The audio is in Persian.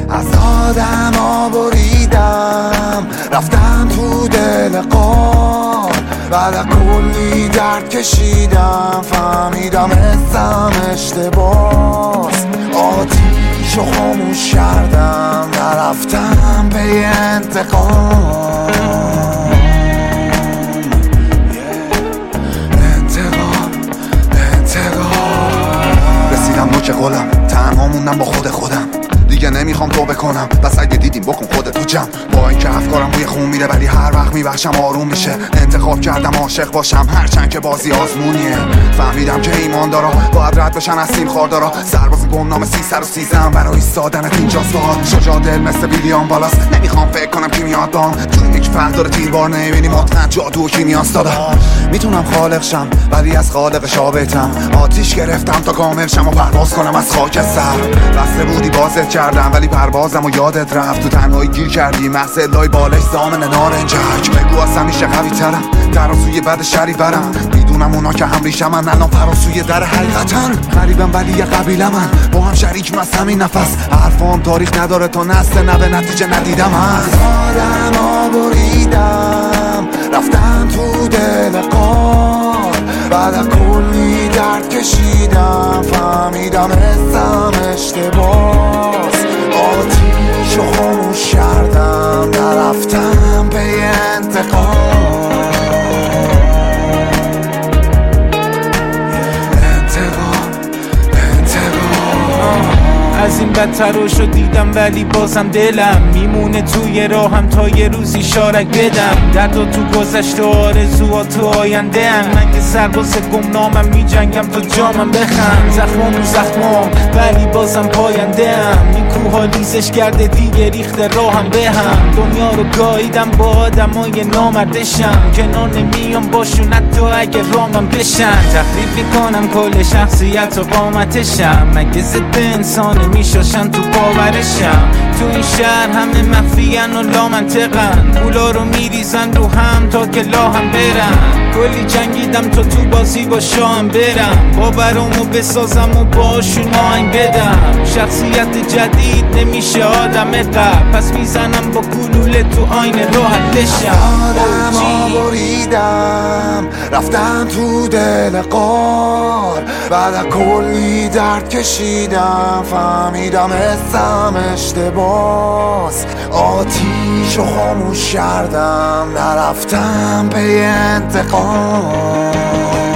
از آدما بریدم رفتم تو دل قار، بعد کلی درد کشیدم فهمیدم حسم اشتباس. آتیشو خاموش کردم نرفتم به انتقام. رسیدم نوک قولم، تنها موندم با خودم دیگه نمیخوام تو بکنم، بس اگه دیدیم بکن خودت تو جمع. با اینکه افکارم روی خون میره ولی هر وقت میبخشم آروم میشه. انتخاب کردم عاشق باشم هرچند که بازی آزمونیه. فهمیدم که ایماندارا باید رد بشن از سیم خاردارا. سرباز گمنام 313 برای ایستادنت اینجاست. باهات شجاع دل مثل ویلیام والاس. نمیخوام فکر کنم کی میاد بام، چون یک فرد داره تیربار نمیبینی مطمئن جادو و کیمیاست. داداش میتونم خالق شم ولی از خالق شابتم. آتیش گرفتم تا کامل شم و پرواز کنم از خاک سر. بسته بودی بازت کردم ولی پروازم و یادت رفت. تو تنهایی گیر کردی محض لای بالش زامن نارنجک. بگو از همیشه قوی ترم ترازوی بد شریورم. میدونم اونا که هم ریشم من الان فراسوی در حقیقتن. غریبم ولی یه قبیله من با هم شریک از همین نفس. حرفام تاریخ نداره تا نسل نوه نتیجه ندیدم. از آدما بریدم رفتم تو دل قار، بعد کلی درد کشیدم فهمیدم حسم اشتباس. آتیشو خاموش کردم نرفتم به انتقام. از این بدتراشو دیدم ولی بازم دلم میمونه توی راهم تا یه روزی شارک بدم. دردا تو گذشته آرزوها تو آینده هم. من که سرباز گمنامم میجنگم تا جامم بخم. زخمام ولی بازم پاینده هم. این کوها لیزش کرده دیگه ریخته راهم به هم. دنیا رو گاییدم با آدمای نامردشم. کنار نمیام باشون حتی اگه رامم بشن. تخریب میکنم کل شخصیت و قامتشم. مگه ضد انسان میشاشن تو باورشم. تو این شهر همه مخفیان و لامنطقن. پولا رو میریزن رو هم تا که لاهم برن. کلی جنگیدم تا تو بازی با شاهم برم. باورامو بسازم و باشون آهنگ بدم. شخصیت جدید نمیشه آدم قبل. پس میزنم با گلوله تو آینه راحت بشم. آدما بریدم رفتم تو دل قار، بعد کلی درد کشیدم فهمیدم حسم اشتباس. آتیشو خاموش کردم نرفتم به انتقام.